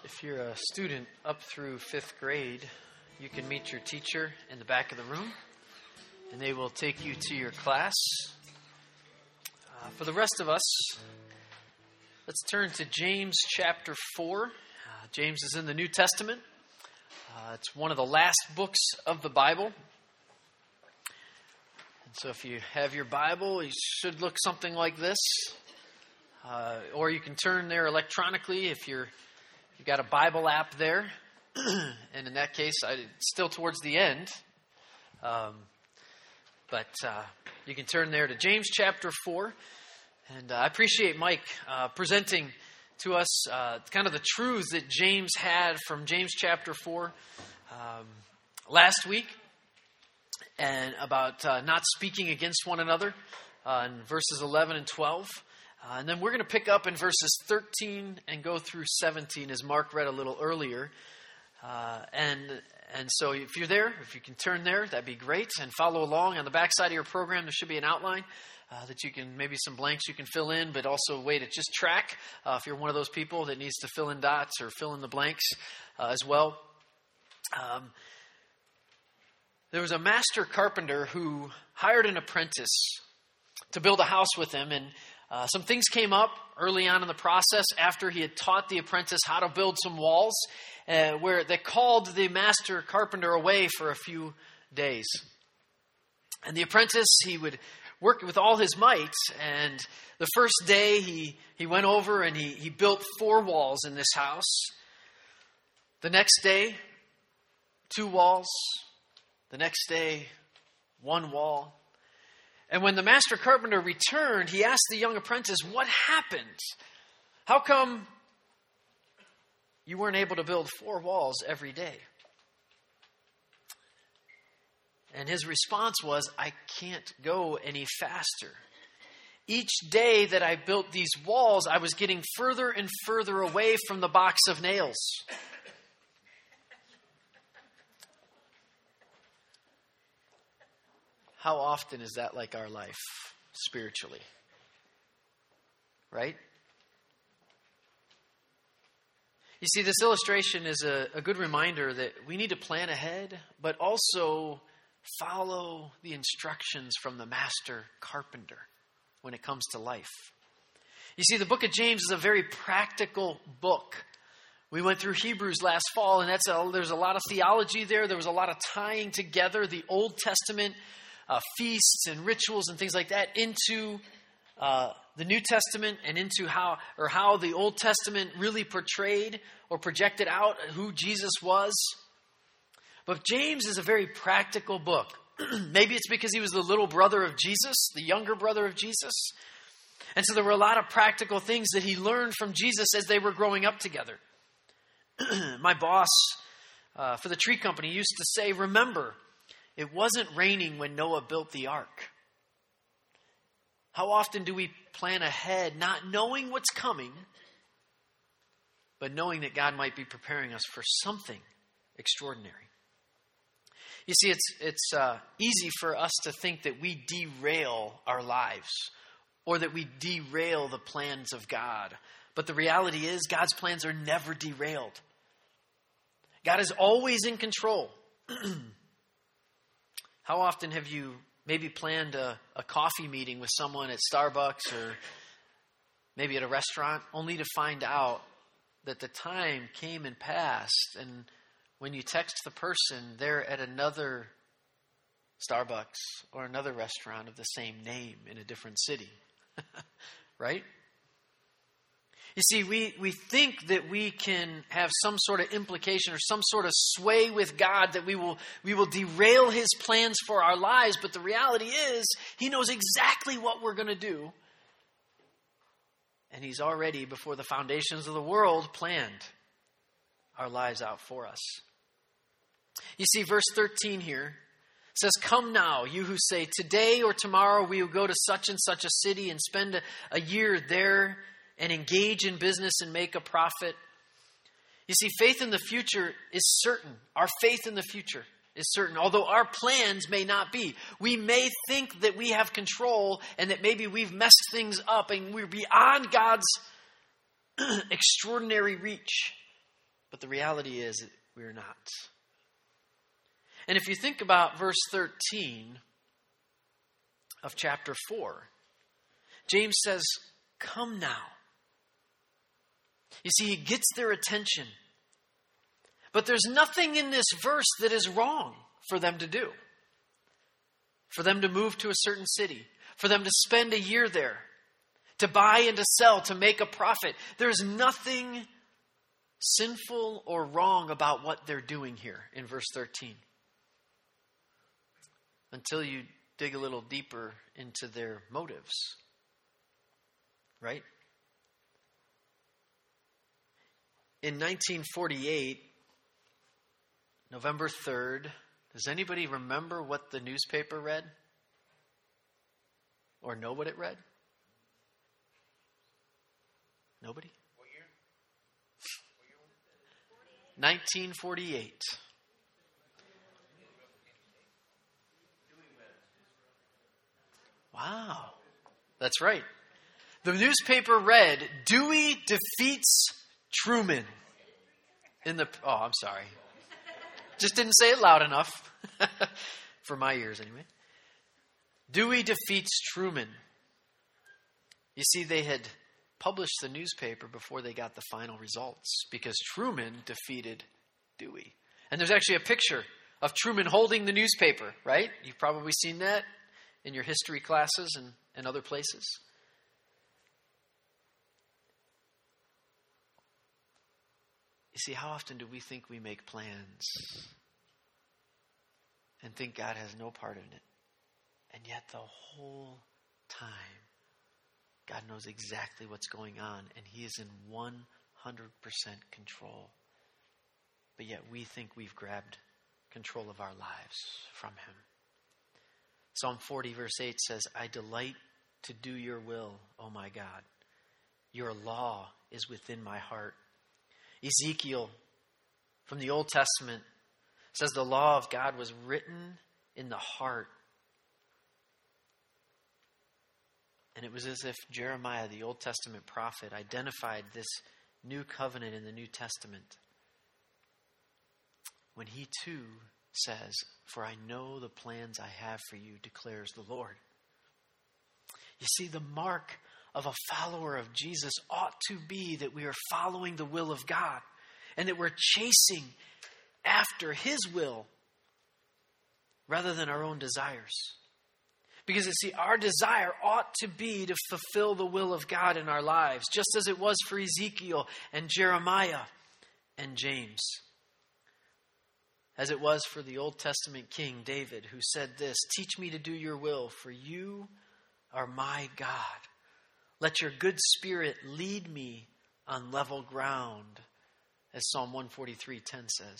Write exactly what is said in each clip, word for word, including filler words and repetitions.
If you're a student up through fifth grade, you can meet your teacher in the back of the room, and they will take you to your class. Uh, for the rest of us, let's turn to James chapter four. Uh, James is in the New Testament. Uh, it's one of the last books of the Bible. And so if you have your Bible, it should look something like this. Uh, or you can turn there electronically if you're You've got a Bible app there, and in that case, I, it's still towards the end. Um, but uh, you can turn there to James chapter four. And uh, I appreciate Mike uh, presenting to us uh, kind of the truths that James had from James chapter four um, last week, and about uh, not speaking against one another uh, in verses eleven and twelve. Uh, and then we're going to pick up in verses thirteen and go through seventeen, as Mark read a little earlier. Uh, and and so if you're there, if you can turn there, that'd be great. And follow along. On the back side of your program, there should be an outline uh, that you can, maybe some blanks you can fill in, but also a way to just track uh, if you're one of those people that needs to fill in dots or fill in the blanks uh, as well. Um, there was a master carpenter who hired an apprentice to build a house with him, and Uh, some things came up early on in the process after he had taught the apprentice how to build some walls, uh, where they called the master carpenter away for a few days. And the apprentice, he would work with all his might, and the first day he, he went over and he, he built four walls in this house. The next day, two walls. The next day, one wall. And when the master carpenter returned, he asked the young apprentice, "What happened? How come you weren't able to build four walls every day?" And his response was, "I can't go any faster. Each day that I built these walls, I was getting further and further away from the box of nails." How often is that like our life spiritually? Right? You see, this illustration is a, a good reminder that we need to plan ahead, but also follow the instructions from the master carpenter when it comes to life. You see, the book of James is a very practical book. We went through Hebrews last fall, and that's a, there's a lot of theology there. There was a lot of tying together the Old Testament Uh, feasts and rituals and things like that into uh, the New Testament, and into how or how the Old Testament really portrayed or projected out who Jesus was. But James is a very practical book. Maybe it's because he was the little brother of Jesus, the younger brother of Jesus. And so there were a lot of practical things that he learned from Jesus as they were growing up together. My boss uh, for the tree company used to say, "Remember, it wasn't raining when Noah built the ark." How often do we plan ahead, not knowing what's coming, but knowing that God might be preparing us for something extraordinary? You see, it's it's uh, easy for us to think that we derail our lives, or that we derail the plans of God. But the reality is, God's plans are never derailed. God is always in control. How often have you maybe planned a, a coffee meeting with someone at Starbucks or maybe at a restaurant, only to find out that the time came and passed, and when you text the person, they're at another Starbucks or another restaurant of the same name in a different city? Right? You see, we, we think that we can have some sort of implication or some sort of sway with God, that we will we will derail his plans for our lives. But the reality is, he knows exactly what we're going to do. And he's already, before the foundations of the world, planned our lives out for us. You see, verse thirteen here says, "Come now, you who say, 'Today or tomorrow we will go to such and such a city and spend a, a year there and engage in business and make a profit.'" You see, faith in the future is certain. Our faith in the future is certain. Although our plans may not be. We may think that we have control and that maybe we've messed things up and we're beyond God's extraordinary reach. But the reality is that we're not. And if you think about verse thirteen of chapter four, James says, come now. You see, he gets their attention. But there's nothing in this verse that is wrong for them to do. For them to move to a certain city. For them to spend a year there. To buy and to sell, to make a profit. There's nothing sinful or wrong about what they're doing here in verse thirteen. Until you dig a little deeper into their motives. Right? In nineteen forty-eight, November third, does anybody remember what the newspaper read? Or know what it read? Nobody? What year? What year was it? nineteen forty-eight. Wow. That's right. The newspaper read, Dewey defeats Truman. In the, oh, I'm sorry. Just didn't say it loud enough. For my ears, anyway. Dewey defeats Truman. You see, they had published the newspaper before they got the final results because Truman defeated Dewey. And there's actually a picture of Truman holding the newspaper, right? You've probably seen that in your history classes and, and other places. You see, how often do we think we make plans and think God has no part in it? And yet the whole time, God knows exactly what's going on, and He is in one hundred percent control. But yet we think we've grabbed control of our lives from Him. Psalm forty verse eight says, I delight to do your will, O my God. Your law is within my heart. Ezekiel from the Old Testament says the law of God was written in the heart. And it was as if Jeremiah, the Old Testament prophet, identified this new covenant in the New Testament when he too says, for I know the plans I have for you, declares the Lord. You see, the mark of a follower of Jesus ought to be that we are following the will of God and that we're chasing after His will rather than our own desires. Because you see, our desire ought to be to fulfill the will of God in our lives, just as it was for Ezekiel and Jeremiah and James. As it was for the Old Testament King David, who said this, teach me to do your will, for you are my God. Let your good spirit lead me on level ground, as Psalm one forty-three ten says.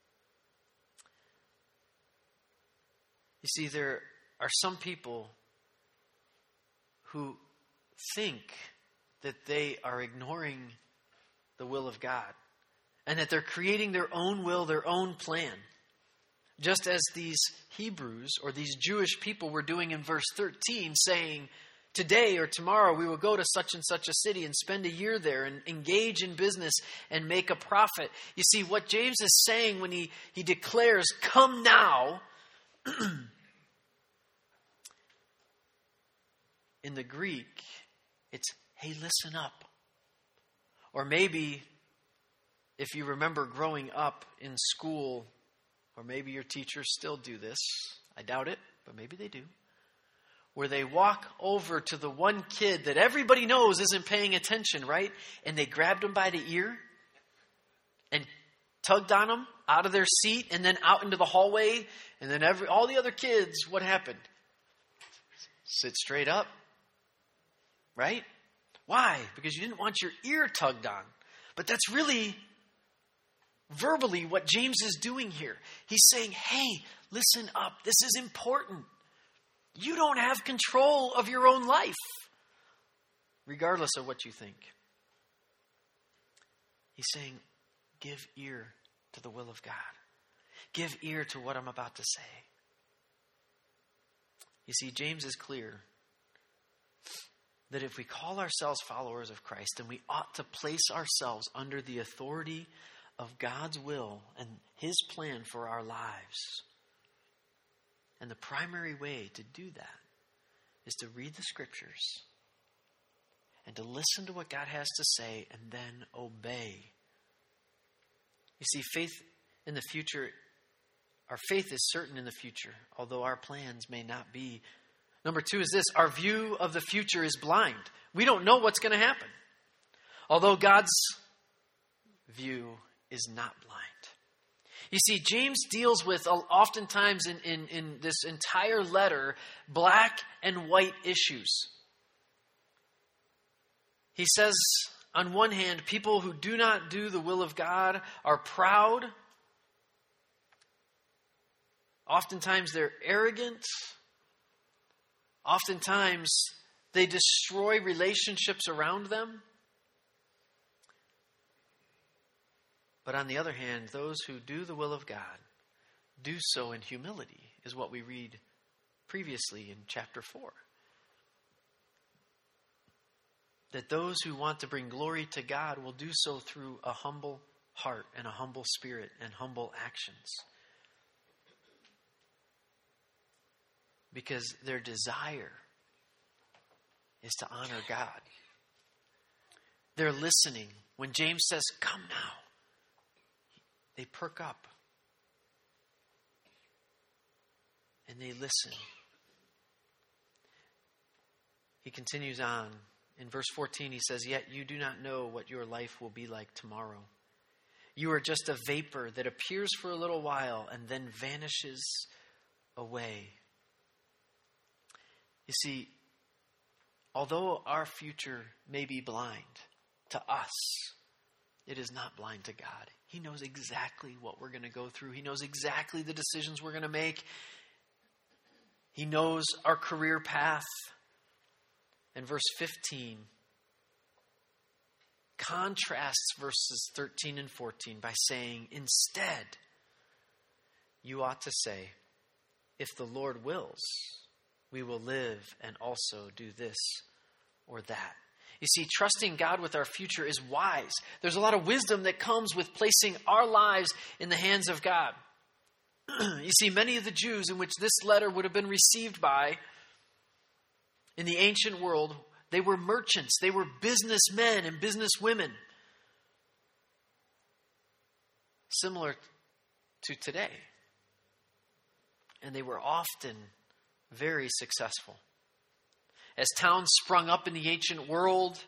You see, there are some people who think that they are ignoring the will of God and that they're creating their own will, their own plan. Just as these Hebrews or these Jewish people were doing in verse thirteen, saying, today or tomorrow we will go to such and such a city and spend a year there and engage in business and make a profit. You see, what James is saying when he, he declares, come now, in the Greek, it's, hey, listen up. Or maybe, if you remember growing up in school, or maybe your teachers still do this, I doubt it, but maybe they do, where they walk over to the one kid that everybody knows isn't paying attention, right? And they grabbed him by the ear and tugged on him out of their seat and then out into the hallway. And then every all the other kids, what happened? Sit straight up, right? Why? Because you didn't want your ear tugged on. But that's really verbally what James is doing here. He's saying, hey, listen up. This is important. You don't have control of your own life, regardless of what you think. He's saying, give ear to the will of God. Give ear to what I'm about to say. You see, James is clear that if we call ourselves followers of Christ, then we ought to place ourselves under the authority of God's will and His plan for our lives. And the primary way to do that is to read the Scriptures and to listen to what God has to say and then obey. You see, faith in the future, our faith is certain in the future, although our plans may not be. Number two is this: our view of the future is blind. We don't know what's going to happen, although God's view is not blind. You see, James deals with, oftentimes in, in, in this entire letter, black and white issues. He says, on one hand, people who do not do the will of God are proud. Oftentimes they're arrogant. Oftentimes they destroy relationships around them. But on the other hand, those who do the will of God do so in humility, is what we read previously in chapter four. That those who want to bring glory to God will do so through a humble heart and a humble spirit and humble actions. Because their desire is to honor God. They're listening. When James says, "Come now," they perk up. And they listen. He continues on. In verse fourteen, he says, "Yet you do not know what your life will be like tomorrow. You are just a vapor that appears for a little while and then vanishes away." You see, although our future may be blind to us, it is not blind to God. He knows exactly what we're going to go through. He knows exactly the decisions we're going to make. He knows our career path. And verse fifteen contrasts verses thirteen and fourteen by saying, instead, you ought to say, if the Lord wills, we will live and also do this or that. You see, trusting God with our future is wise. There's a lot of wisdom that comes with placing our lives in the hands of God. You see, many of the Jews in which this letter would have been received by in the ancient world, they were merchants. They were businessmen and businesswomen. Similar to today. And they were often very successful. As towns sprung up in the ancient world,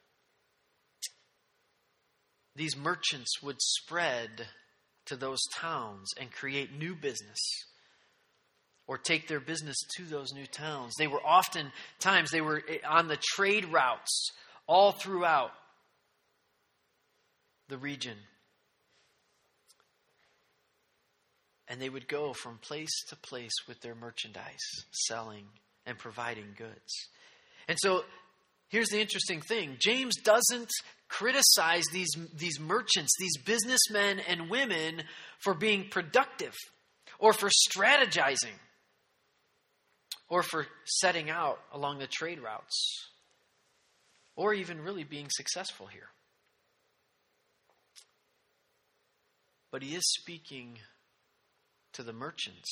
these merchants would spread to those towns and create new business or take their business to those new towns. They were often times they were on the trade routes all throughout the region. And they would go from place to place with their merchandise, selling and providing goods. And so here's the interesting thing. James doesn't criticize these, these merchants, these businessmen and women for being productive or for strategizing or for setting out along the trade routes or even really being successful here. But he is speaking to the merchants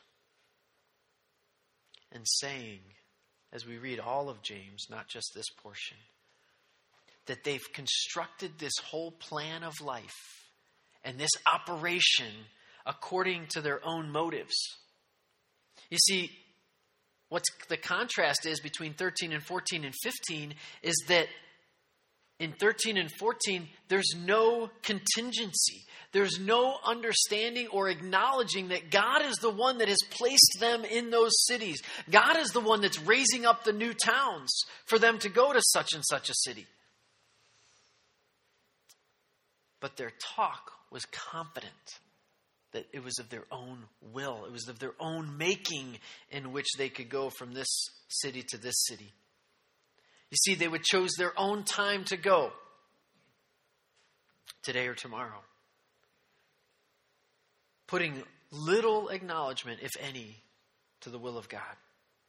and saying, as we read all of James, not just this portion, that they've constructed this whole plan of life and this operation according to their own motives. You see, what's the contrast is between thirteen and fourteen and fifteen is that in thirteen and fourteen, there's no contingency. There's no understanding or acknowledging that God is the one that has placed them in those cities. God is the one that's raising up the new towns for them to go to such and such a city. But their talk was confident that it was of their own will. It was of their own making in which they could go from this city to this city. You see, they would choose their own time to go, today or tomorrow, putting little acknowledgement, if any, to the will of God.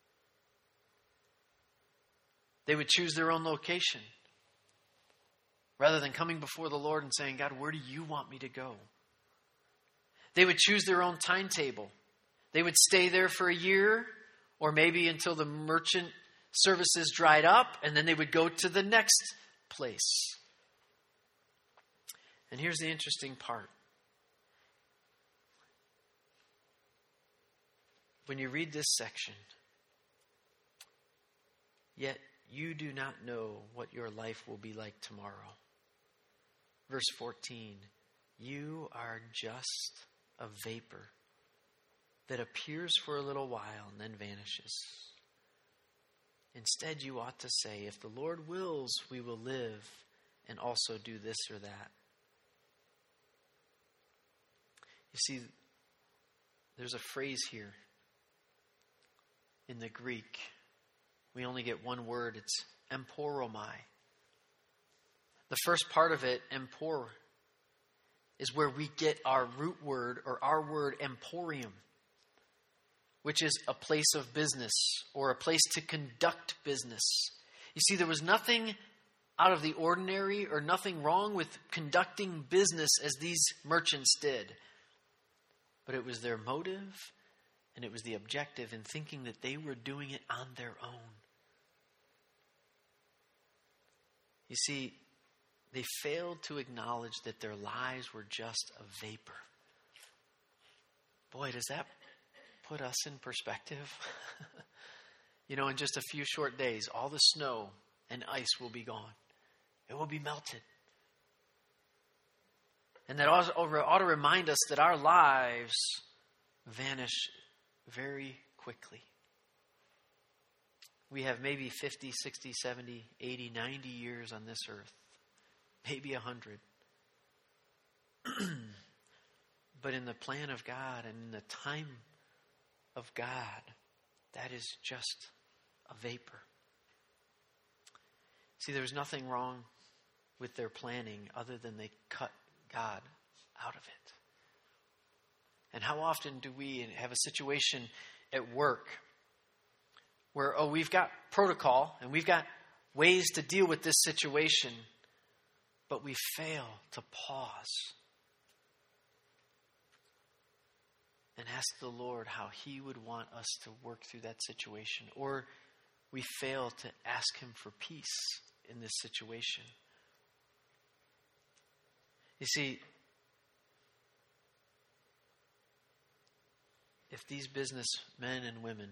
They would choose their own location. rather than coming before the Lord and saying, God, where do you want me to go? They would choose their own timetable. They would stay there for a year, or maybe until the merchant services dried up, and then they would go to the next place. And here's the interesting part. When you read this section, yet you do not know what your life will be like tomorrow. Verse fourteen, you are just a vapor that appears for a little while and then vanishes. Instead, you ought to say, if the Lord wills, we will live and also do this or that. You see, there's a phrase here in the Greek. We only get one word. It's emporomai. The first part of it, empor, is where we get our root word or our word emporium, which is a place of business or a place to conduct business. You see, there was nothing out of the ordinary or nothing wrong with conducting business as these merchants did. But it was their motive and it was the objective in thinking that they were doing it on their own. You see, they failed to acknowledge that their lives were just a vapor. Boy, does that put us in perspective? You know, in just a few short days, all the snow and ice will be gone. It will be melted. And that ought, ought to remind us that our lives vanish very quickly. We have maybe fifty, sixty, seventy, eighty, ninety years on this earth. Maybe a hundred. But in the plan of God and in the time of God, that is just a vapor. See, there's nothing wrong with their planning other than they cut God out of it. And how often do we have a situation at work where, oh, we've got protocol and we've got ways to deal with this situation, but we fail to pause and ask the Lord how He would want us to work through that situation. Or we fail to ask Him for peace in this situation. You see, if these businessmen and women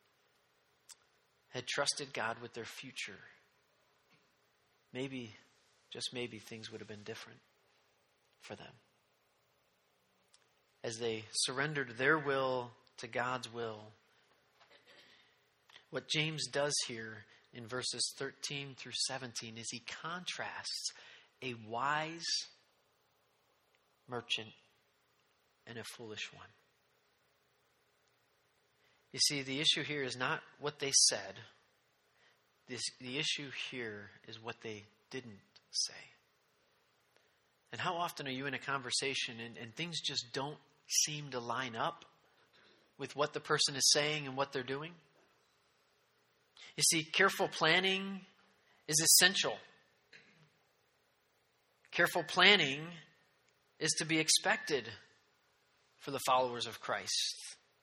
had trusted God with their future, maybe, just maybe, things would have been different for them. As they surrendered their will to God's will. What James does here in verses thirteen through seventeen is he contrasts a wise merchant and a foolish one. You see, the issue here is not what they said. This, the issue here is what they didn't say. And how often are you in a conversation and, and things just don't seem to line up with what the person is saying and what they're doing? You see, careful planning is essential. Careful planning is to be expected for the followers of Christ.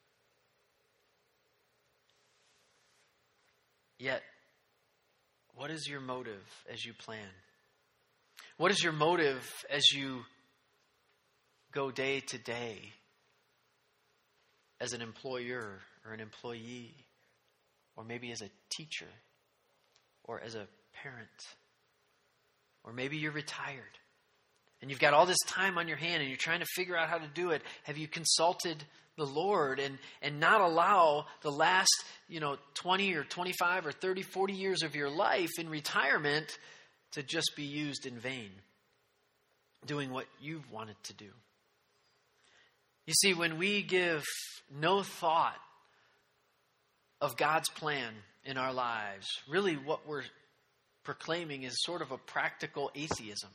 Yet, what is your motive as you plan? What is your motive as you go day to day as an employer or an employee, or maybe as a teacher or as a parent? Or maybe you're retired and you've got all this time on your hand and you're trying to figure out how to do it. Have you consulted the Lord and, and not allow the last, you know, twenty or twenty-five or thirty, forty years of your life in retirement to just be used in vain, doing what you've wanted to do? You see, when we give no thought of God's plan in our lives, really what we're proclaiming is sort of a practical atheism.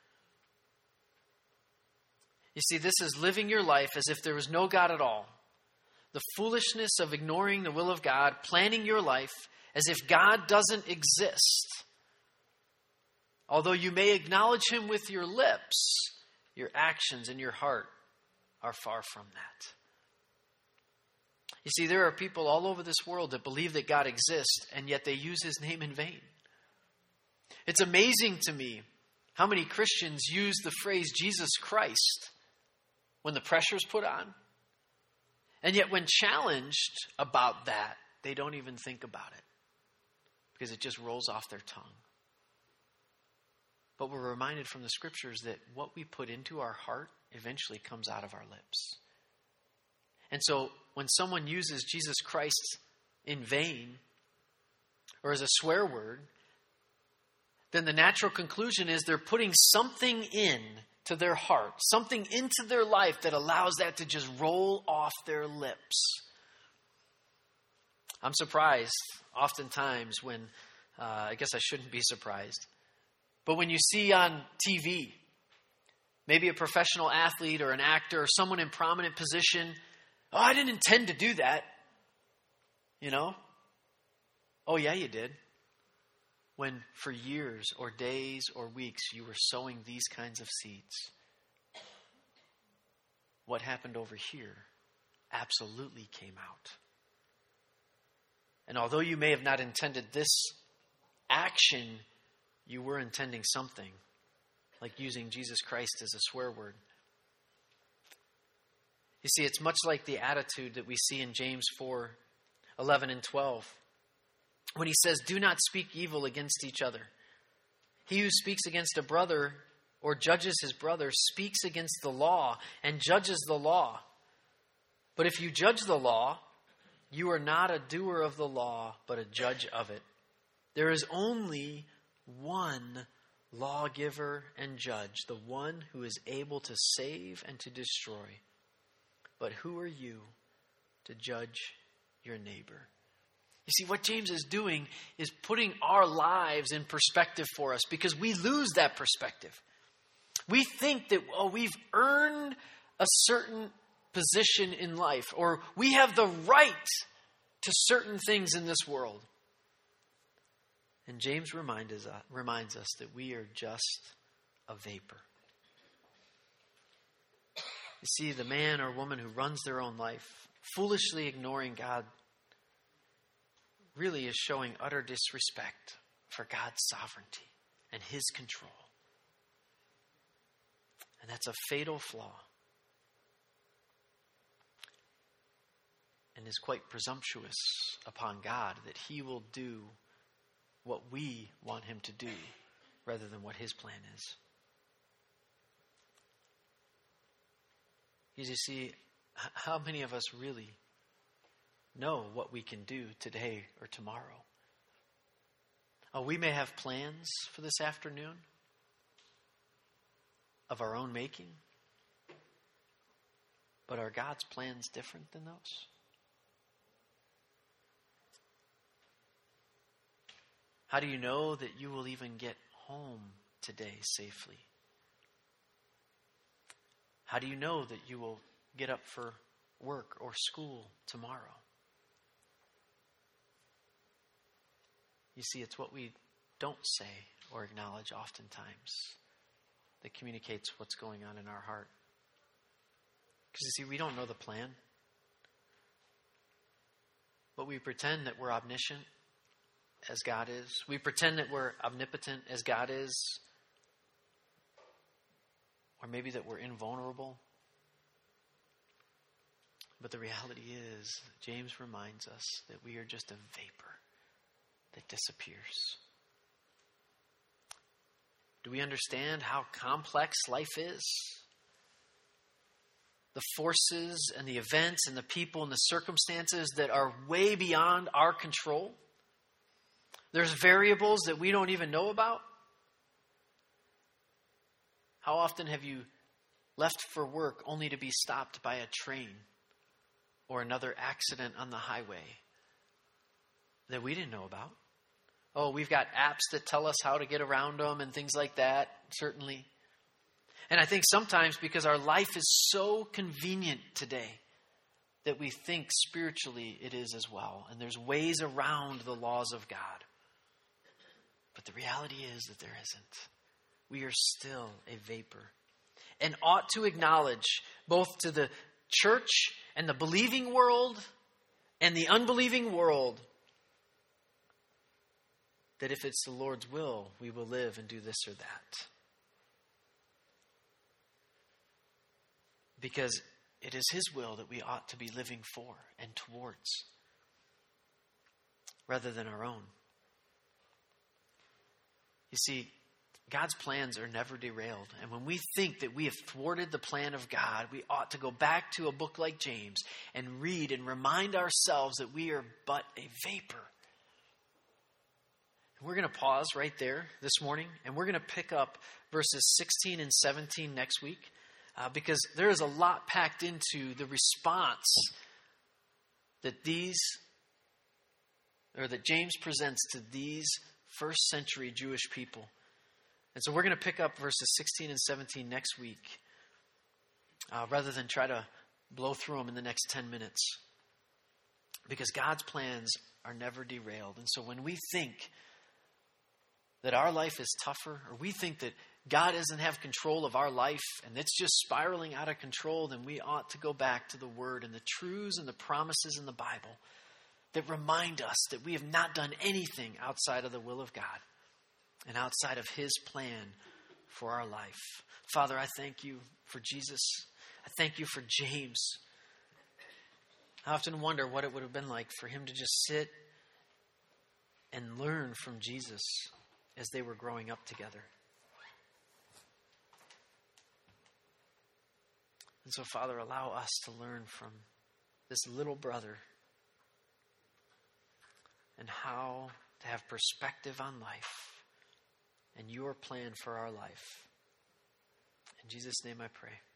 You see, this is living your life as if there was no God at all. The foolishness of ignoring the will of God, planning your life as if God doesn't exist. Although you may acknowledge him with your lips, your actions and your heart are far from that. You see, there are people all over this world that believe that God exists, and yet they use his name in vain. It's amazing to me how many Christians use the phrase Jesus Christ when the pressure's put on. And yet when challenged about that, they don't even think about it because it just rolls off their tongue. But we're reminded from the scriptures that what we put into our heart eventually comes out of our lips. And so when someone uses Jesus Christ in vain or as a swear word, then the natural conclusion is they're putting something in to their heart, something into their life that allows that to just roll off their lips. I'm surprised oftentimes when, uh, I guess I shouldn't be surprised, but when you see on T V, maybe a professional athlete or an actor or someone in prominent position, oh, I didn't intend to do that. You know? Oh, yeah, you did. When for years or days or weeks you were sowing these kinds of seeds. What happened over here absolutely came out. And although you may have not intended this action, you were intending something, like using Jesus Christ as a swear word. You see, it's much like the attitude that we see in James four, eleven and twelve. When he says, do not speak evil against each other. He who speaks against a brother or judges his brother speaks against the law and judges the law. But if you judge the law, you are not a doer of the law, but a judge of it. There is only one lawgiver and judge, the one who is able to save and to destroy. But who are you to judge your neighbor? You see, what James is doing is putting our lives in perspective for us because we lose that perspective. We think that, oh, we've earned a certain position in life, or we have the right to certain things in this world. And James reminds us, reminds us that we are just a vapor. You see, the man or woman who runs their own life, foolishly ignoring God, really is showing utter disrespect for God's sovereignty and his control. And that's a fatal flaw. And is quite presumptuous upon God that he will do what we want him to do rather than what his plan is. Because you see, how many of us really know what we can do today or tomorrow? Oh, we may have plans for this afternoon of our own making, but are God's plans different than those? How do you know that you will even get home today safely? How do you know that you will get up for work or school tomorrow? You see, it's what we don't say or acknowledge oftentimes that communicates what's going on in our heart. Because you see, we don't know the plan. But we pretend that we're omniscient as God is. We pretend that we're omnipotent as God is. Or maybe that we're invulnerable. But the reality is, James reminds us that we are just a vapor that disappears. Do we understand how complex life is? The forces and the events and the people and the circumstances that are way beyond our control. There's variables that we don't even know about. How often have you left for work only to be stopped by a train or another accident on the highway that we didn't know about? Oh, we've got apps that tell us how to get around them and things like that, certainly. And I think sometimes because our life is so convenient today that we think spiritually it is as well. And there's ways around the laws of God. But the reality is that there isn't. we are still a vapor, and ought to acknowledge both to the church and the believing world and the unbelieving world that if it's the Lord's will, we will live and do this or that. Because it is His will that we ought to be living for and towards, rather than our own. You see, God's plans are never derailed. And when we think that we have thwarted the plan of God, we ought to go back to a book like James and read and remind ourselves that we are but a vapor. And we're going to pause right there this morning, and we're going to pick up verses sixteen and seventeen next week, uh, because there is a lot packed into the response that these, or that James presents to these first century Jewish people. And so we're going to pick up verses sixteen and seventeen next week, uh, rather than try to blow through them in the next ten minutes. Because God's plans are never derailed. And so when we think that our life is tougher, or we think that God doesn't have control of our life and it's just spiraling out of control, then we ought to go back to the Word and the truths and the promises in the Bible that remind us that we have not done anything outside of the will of God and outside of His plan for our life. Father, I thank you for Jesus. I thank you for James. I often wonder what it would have been like for him to just sit and learn from Jesus as they were growing up together. And so, Father, allow us to learn from this little brother and how to have perspective on life and your plan for our life. In Jesus' name I pray.